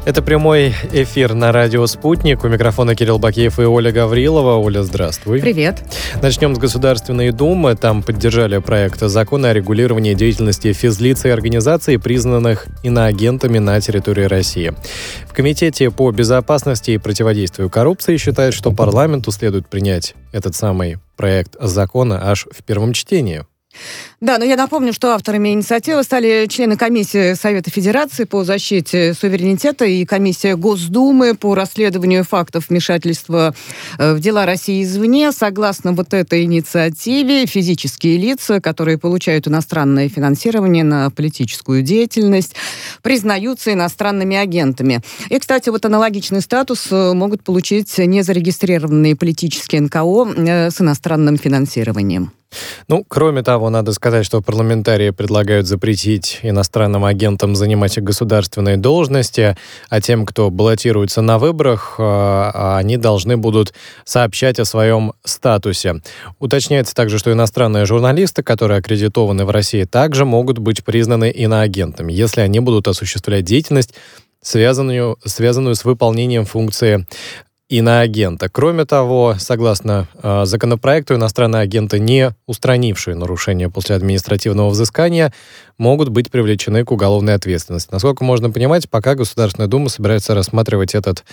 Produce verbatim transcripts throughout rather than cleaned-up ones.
Это прямой эфир на радио «Спутник». У микрофона Кирилл Бакеев и Оля Гаврилова. Оля, здравствуй. Привет. Начнем с Государственной Думы. Там поддержали проект закона о регулировании деятельности физлиц и организаций, признанных иноагентами на территории России. В Комитете по безопасности и противодействию коррупции считают, что парламенту следует принять этот самый проект закона аж в первом чтении. Да, но я напомню, что авторами инициативы стали члены комиссии Совета Федерации по защите суверенитета и комиссия Госдумы по расследованию фактов вмешательства в дела России извне. Согласно вот этой инициативе, физические лица, которые получают иностранное финансирование на политическую деятельность, признаются иностранными агентами. И, кстати, вот аналогичный статус могут получить незарегистрированные политические эн ка о с иностранным финансированием. Ну, кроме того, надо сказать, что парламентарии предлагают запретить иностранным агентам занимать государственные должности, а тем, кто баллотируется на выборах, они должны будут сообщать о своем статусе. Уточняется также, что иностранные журналисты, которые аккредитованы в России, также могут быть признаны иноагентами, если они будут осуществлять деятельность, связанную, связанную с выполнением функции иноагента. Кроме того, согласно э, законопроекту, иностранные агенты, не устранившие нарушения после административного взыскания, могут быть привлечены к уголовной ответственности. Насколько можно понимать, пока Государственная Дума собирается рассматривать этот,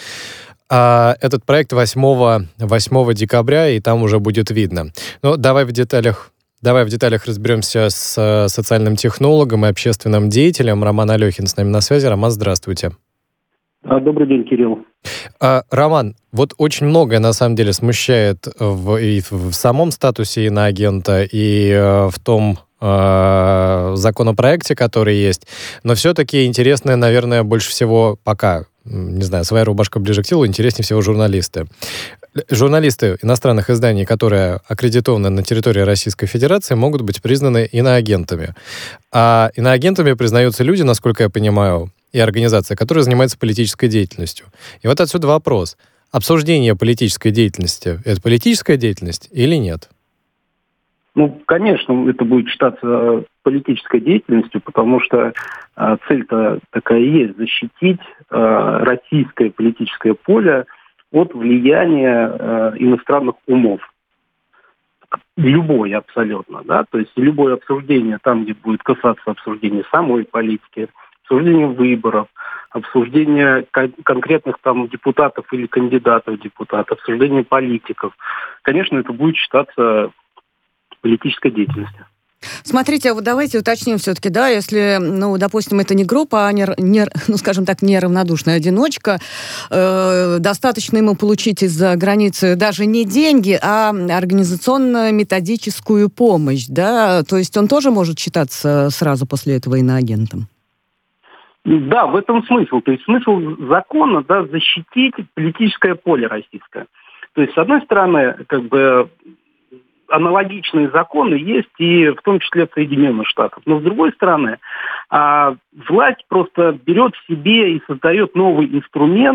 э, этот проект восьмого декабря, и там уже будет видно. Но давай в деталях Давай в деталях разберемся с социальным технологом и общественным деятелем. Роман Алехин с нами на связи. Роман, здравствуйте. Добрый день, Кирилл. А, Роман, вот очень многое на самом деле смущает в, и в самом статусе иноагента, и э, в том э, законопроекте, который есть. Но все-таки интересное, наверное, больше всего пока, не знаю, своя рубашка ближе к телу, интереснее всего журналисты. Журналисты иностранных изданий, которые аккредитованы на территории Российской Федерации, могут быть признаны иноагентами. А иноагентами признаются люди, насколько я понимаю, и организация, которая занимается политической деятельностью. И вот отсюда вопрос. Обсуждение политической деятельности – это политическая деятельность или нет? Ну, конечно, это будет считаться политической деятельностью, потому что э, цель-то такая и есть – защитить э, российское политическое поле от влияния э, иностранных умов. Любое абсолютно, да, то есть любое обсуждение там, где будет касаться обсуждения самой политики, обсуждение выборов, обсуждение кон- конкретных там депутатов или кандидатов в депутаты, обсуждение политиков. Конечно, это будет считаться политической деятельностью. Смотрите, вот давайте уточним все-таки, да, если, ну, допустим, это не группа, а, не, не, ну, скажем так, неравнодушная одиночка, э, достаточно ему получить из-за границы даже не деньги, а организационно-методическую помощь, да, то есть он тоже может считаться сразу после этого иноагентом? Да, в этом смысл. То есть смысл закона, да, защитить политическое поле российское. То есть, с одной стороны, как бы аналогичные законы есть и в том числе в Соединенных Штатах. Но с другой стороны, а, власть просто берет себе и создает новый инструмент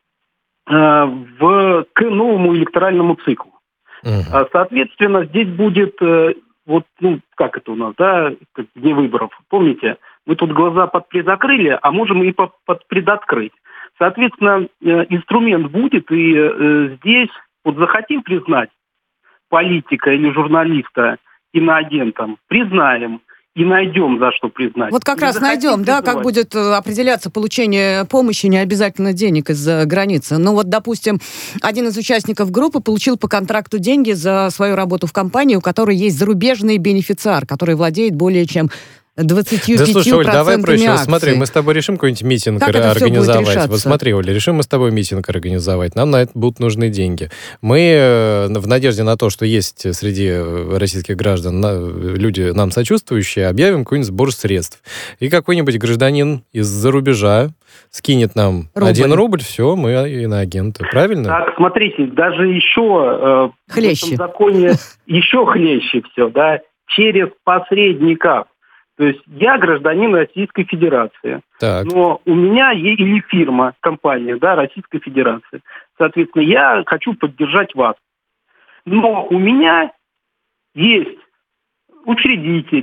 а, в, к новому электоральному циклу. Uh-huh. А, соответственно, здесь будет, а, вот, ну, как это у нас, да, как дни выборов, помните, мы тут глаза подпредзакрыли, а можем и подпредоткрыть. Соответственно, э, инструмент будет, и э, здесь вот захотим признать политика или журналиста иноагентом, признаем и найдем, за что признать. Вот как не раз найдем, да, как будет определяться получение помощи, не обязательно денег из-за границы. Ну вот, допустим, один из участников группы получил по контракту деньги за свою работу в компании, у которой есть зарубежный бенефициар, который владеет более чем двадцатью пятью процентами да слушай, Оль, давай проще. акций. Смотри, мы с тобой решим какой-нибудь митинг как организовать. Вот смотри, Оля, решим мы с тобой митинг организовать. Нам на это будут нужны деньги. Мы в надежде на то, что есть среди российских граждан люди нам сочувствующие, объявим какой-нибудь сбор средств. И какой-нибудь гражданин из-за рубежа скинет нам рубль. один рубль, все, мы иноагенты. Правильно? Так, смотрите, даже еще э, в этом законе еще хлеще все, да, через посредников. То есть я гражданин Российской Федерации, так. но у меня есть или фирма, компания, да, Российской Федерации. Соответственно, я хочу поддержать вас. Но у меня есть учредитель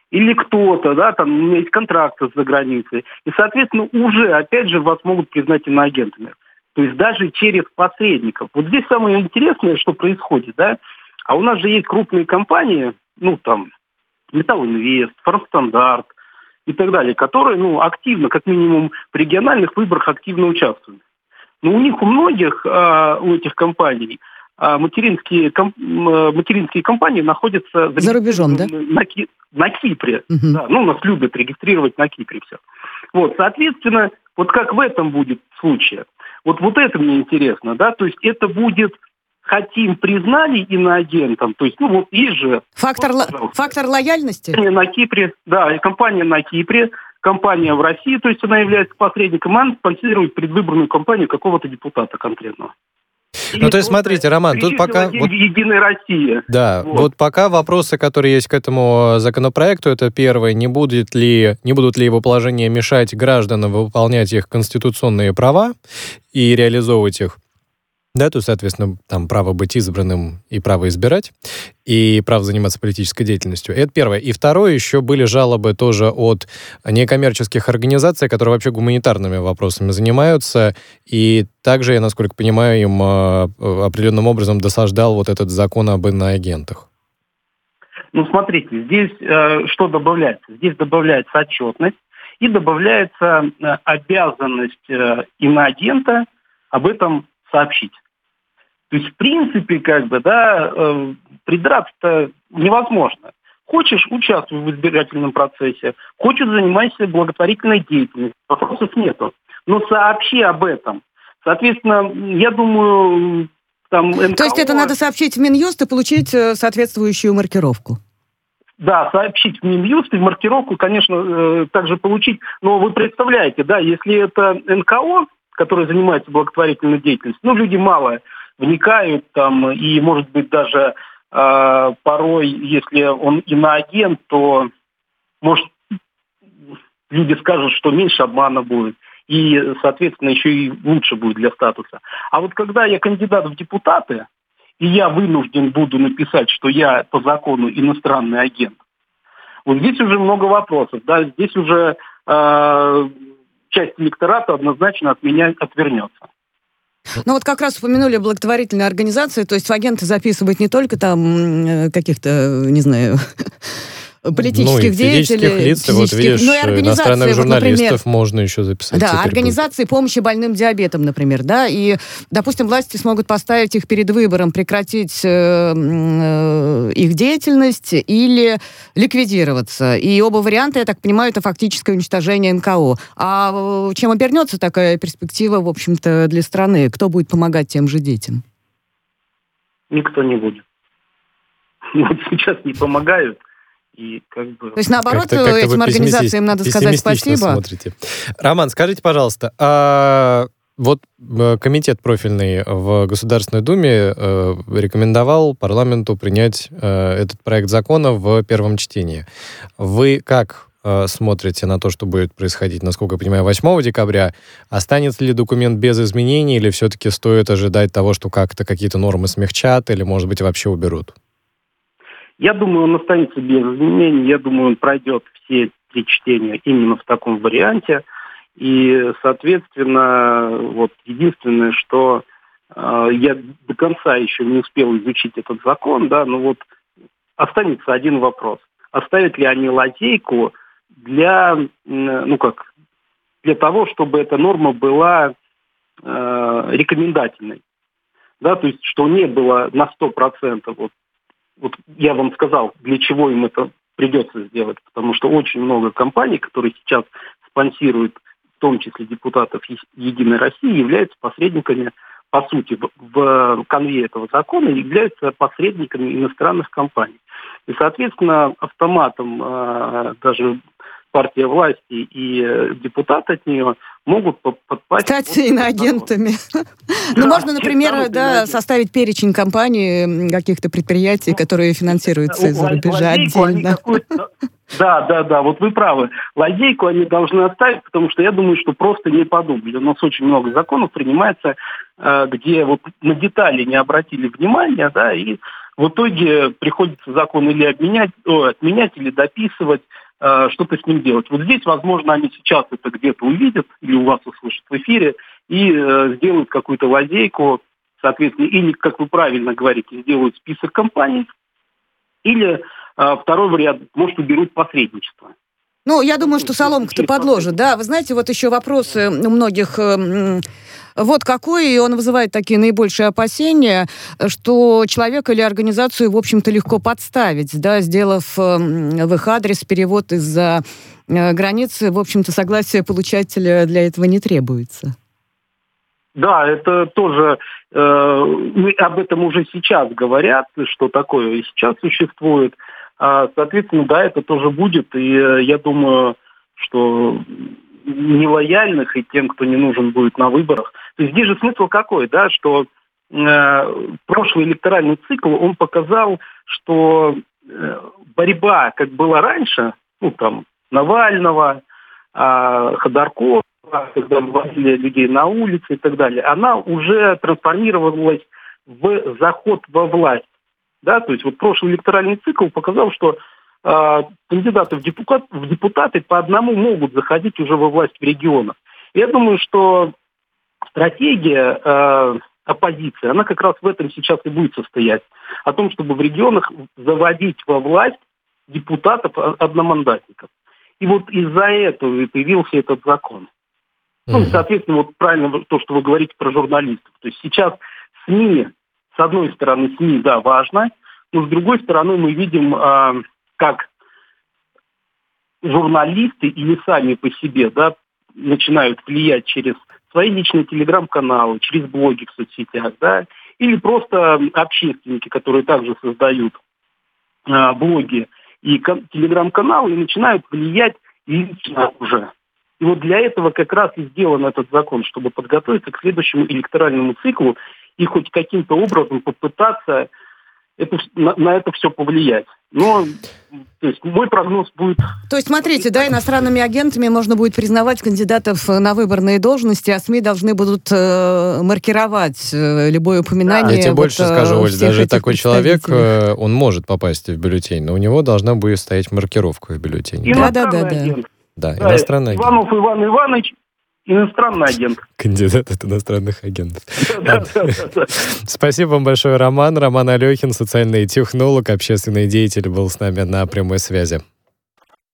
или кто-то, да, там у меня есть контракты за границей. И, соответственно, уже, опять же, вас могут признать иноагентами. То есть даже через посредников. Вот здесь самое интересное, что происходит, да, а у нас же есть крупные компании, ну, там, Металлинвест, Форстандарт и так далее, которые, ну, активно, как минимум, в региональных выборах активно участвуют. Но у них, у многих, а, у этих компаний, а, материнские, ком, материнские компании находятся... За рубежом, да? На, на Кипре. Угу. Да, ну, нас любят регистрировать на Кипре все. Вот, соответственно, вот как в этом будет случае? Вот, вот это мне интересно, да, то есть это будет, хотим, признали иноагентом, то есть, ну, вот есть же... Фактор, вот, ло- фактор лояльности? Компания на Кипре, да, и компания на Кипре, компания в России, то есть она является посредником, она спонсирует предвыборную кампанию какого-то депутата конкретного. Ну, то есть, смотрите, Роман, тут пока... Вот... Единая Россия. Да, вот. вот пока вопросы, которые есть к этому законопроекту, это первое, не будет ли, не будут ли его положения мешать гражданам выполнять их конституционные права и реализовывать их. Да, то, соответственно, там право быть избранным и право избирать, и право заниматься политической деятельностью. Это первое. И второе, еще были жалобы тоже от некоммерческих организаций, которые вообще гуманитарными вопросами занимаются, и также, я, насколько понимаю, им э, определенным образом досаждал вот этот закон об иноагентах. Ну, смотрите, здесь э, что добавляется? Здесь добавляется отчетность и добавляется э, обязанность э, иноагента об этом сообщить. То есть, в принципе, как бы, да, э, придраться-то невозможно. Хочешь, участвуй в избирательном процессе, хочешь, занимайся благотворительной деятельностью, вопросов нету. Но сообщи об этом. Соответственно, я думаю, там... эн ка о... То есть это надо сообщить в Минюст и получить соответствующую маркировку? Да, сообщить в Минюст и маркировку, конечно, также получить. Но вы представляете, да, если это эн ка о, который занимается благотворительной деятельностью, ну, люди мало вникают там, и, может быть, даже э, порой, если он иноагент, то, может, люди скажут, что меньше обмана будет, и, соответственно, еще и лучше будет для статуса. А вот когда я кандидат в депутаты, и я вынужден буду написать, что я по закону иностранный агент, вот здесь уже много вопросов, да, здесь уже э, часть электората однозначно от меня отвернется. Ну вот как раз упомянули благотворительные организации, то есть в агенты записывать не только там каких-то, не знаю, политических ну, деятелей, лиц, вот видишь, ну, и организации, иностранных журналистов, вот, например, можно еще записать. Да, организации будет. Помощи больным диабетом, например, да, и, допустим, власти смогут поставить их перед выбором, прекратить э, э, их деятельность или ликвидироваться. И оба варианта, я так понимаю, это фактическое уничтожение эн ка о. А чем обернется такая перспектива, в общем-то, для страны? Кто будет помогать тем же детям? Никто не будет. Вот сейчас не помогают. И как бы... То есть, наоборот, как-то, как-то этим организациям надо сказать спасибо? Смотрите. Роман, скажите, пожалуйста, а вот комитет профильный в Государственной Думе э, рекомендовал парламенту принять э, этот проект закона в первом чтении. Вы как э, смотрите на то, что будет происходить, насколько я понимаю, восьмого декабря? Останется ли документ без изменений, или все-таки стоит ожидать того, что как-то какие-то нормы смягчат, или, может быть, вообще уберут? Я думаю, он останется без изменений. Я думаю, он пройдет все три чтения именно в таком варианте. И, соответственно, вот единственное, что э, я до конца еще не успел изучить этот закон, да, но вот останется один вопрос. Оставят ли они лазейку для, э, ну как, для того, чтобы эта норма была э, рекомендательной? Да, то есть, что не было на сто процентов вот. Вот я вам сказал, для чего им это придется сделать, потому что очень много компаний, которые сейчас спонсируют, в том числе депутатов Единой России, являются посредниками, по сути, в конве этого закона, являются посредниками иностранных компаний. И, соответственно, автоматом э, даже партия власти и депутаты от нее могут подпасть... Стать иноагентами. Ну, можно, например, да, составить перечень компаний, каких-то предприятий, которые финансируются из-за рубежа отдельно. Да, да, да, вот вы правы. Лазейку они должны оставить, потому что я думаю, что просто не подумали. У нас очень много законов принимается, где вот на детали не обратили внимания, да, и в итоге приходится закон или обменять, о, отменять, или дописывать, э, что-то с ним делать. Вот здесь, возможно, они сейчас это где-то увидят или у вас услышат в эфире и э, сделают какую-то лазейку, соответственно, или, как вы правильно говорите, сделают список компаний, или э, второй вариант, может, уберут посредничество. Ну, я думаю, что соломку-то подложат, да. Вы знаете, вот еще вопросы у многих... Э, Вот какой, и он вызывает такие наибольшие опасения, что человека или организацию, в общем-то, легко подставить, да, сделав в их адрес перевод из-за границы, в общем-то, согласия получателя для этого не требуется. Да, это тоже, э, об этом уже сейчас говорят, что такое и сейчас существует. А, соответственно, да, это тоже будет, и я думаю, что нелояльных и тем, кто не нужен будет на выборах. То есть здесь же смысл какой, да, что э, прошлый электоральный цикл, он показал, что э, борьба, как была раньше, ну там, Навального, э, Ходоркова, когда выводили людей на улицы и так далее, она уже трансформировалась в заход во власть. Да? То есть вот прошлый электоральный цикл показал, что э, кандидаты в, депутат, в депутаты по одному могут заходить уже во власть в регионах. Я думаю, что стратегия э, оппозиции, она как раз в этом сейчас и будет состоять. О том, чтобы в регионах заводить во власть депутатов-одномандатников. И вот из-за этого и появился этот закон. Ну, и, соответственно, вот правильно то, что вы говорите про журналистов. То есть сейчас СМИ, с одной стороны, СМИ, да, важно, но с другой стороны мы видим, э, как журналисты или сами по себе, да, начинают влиять через свои личные телеграм-каналы, через блоги в соцсетях, да, или просто общественники, которые также создают э, блоги и телеграм-каналы, и начинают влиять лично уже. И вот для этого как раз и сделан этот закон, чтобы подготовиться к следующему электоральному циклу и хоть каким-то образом попытаться это, на, на это все повлиять. Но, то есть, мой прогноз будет... То есть, смотрите, да, иностранными агентами можно будет признавать кандидатов на выборные должности, а СМИ должны будут э, маркировать э, любое упоминание. Да. Я тебе вот, больше скажу, Оль, даже такой человек, э, он может попасть в бюллетень, но у него должна будет стоять маркировка в бюллетене. Да, да, да, да. Да, да, иностранный агент. Иванов Иван Иванович, иностранный агент. Кандидат от иностранных агентов. Спасибо вам большое, Роман. Роман Алехин, социальный технолог, общественный деятель, был с нами на прямой связи.